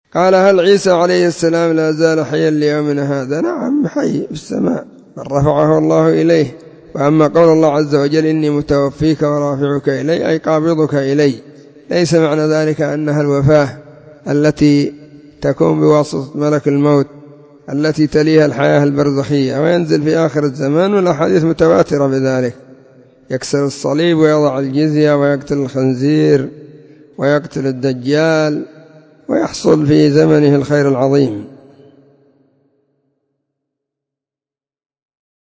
قال هل عيسى عليه السلام لا زال حيا ليومنا هذا؟ نعم حي في السماء، بل رفعه الله إليه. وأما قول الله عز وجل إني متوفيك ورافعك إلي أي قابضك إلي، ليس معنى ذلك أنها الوفاة التي تكون بواسطة ملك الموت التي تليها الحياة البرزخية، وينزل في آخر الزمان، والأحاديث متواترة بذلك، يكسر الصليب ويضع الجزية ويقتل الخنزير ويقتل الدجال، ويحصل في زمنه الخير العظيم.